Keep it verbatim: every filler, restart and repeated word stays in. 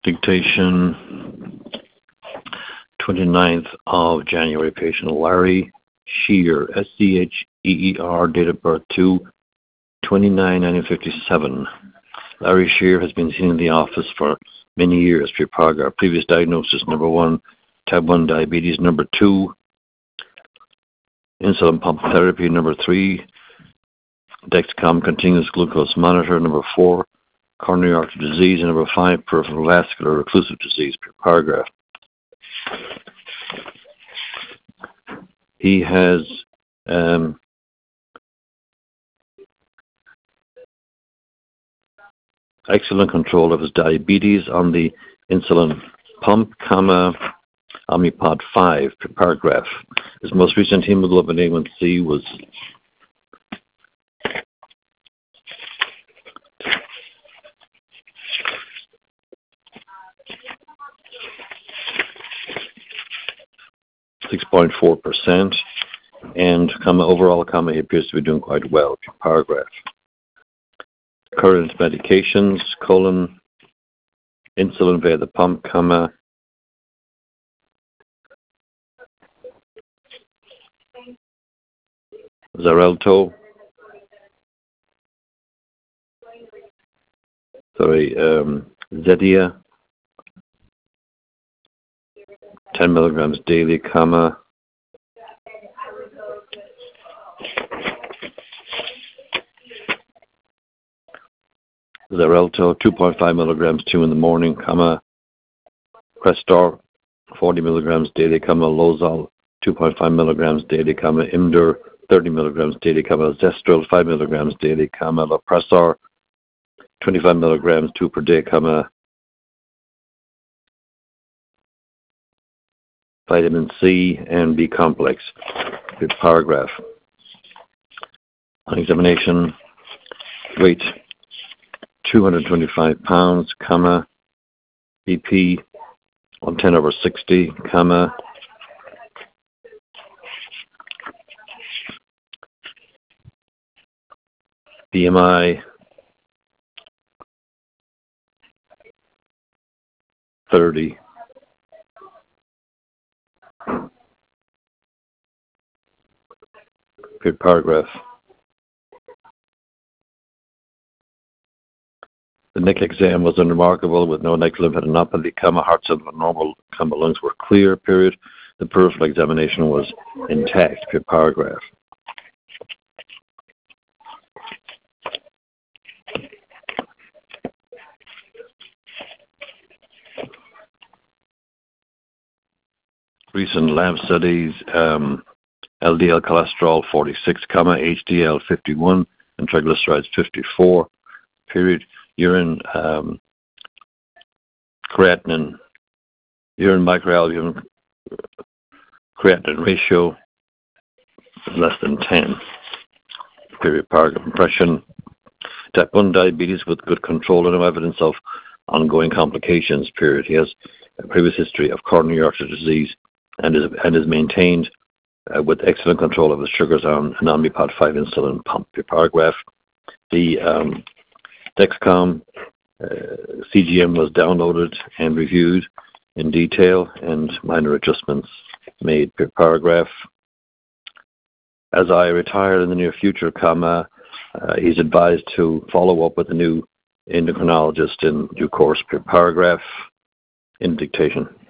Dictation, twenty-ninth of January, patient Larry Scheer, S C H E E R, date of birth two twenty-nine nineteen fifty-seven. Larry Scheer has been seen in the office for many years. Paragraph. Previous diagnosis: number one, type one diabetes; number two, insulin pump therapy; number three, Dexcom continuous glucose monitor; number four, coronary artery disease; and number five, peripheral vascular occlusive disease. Paragraph. He has um, excellent control of his diabetes on the insulin pump, comma, Omnipod five. Paragraph. His most recent hemoglobin A one C was six point four percent, and comma, overall, comma, he appears to be doing quite well. Paragraph. Current medications: colon, insulin via the pump, comma, Xarelto, sorry, um, Zetia, ten milligrams daily, comma, Xarelto, two point five milligrams, two in the morning, comma, Crestor, forty milligrams daily, comma, Lozol, two point five milligrams daily, comma, Imdur, thirty milligrams daily, comma, Zestril, five milligrams daily, comma, Lopressor, twenty-five milligrams, two per day, comma, vitamin C and B complex. Good paragraph. On examination, weight two hundred twenty-five pounds, comma, B P one ten over sixty, comma, B M I thirty. Good paragraph. The neck exam was unremarkable, with no neck lymphadenopathy, comma, heart cells were normal, comma, lungs were clear, period. The peripheral examination was intact. Good paragraph. Recent lab studies, um, L D L cholesterol forty-six, comma, H D L fifty-one, and triglycerides fifty-four, period. Urine um, creatinine, urine microalbumin creatinine ratio less than ten, period. Paragraph. Impression: type one diabetes with good control and no evidence of ongoing complications, period. He has a previous history of coronary artery disease and is, and is maintained uh, with excellent control of his sugars on an Omnipod five insulin pump. Paragraph. The um, Dexcom uh, C G M was downloaded and reviewed in detail, and minor adjustments made. Per paragraph. As I retire in the near future, comma, uh, he's advised to follow up with a new endocrinologist in due course. Per paragraph. In dictation.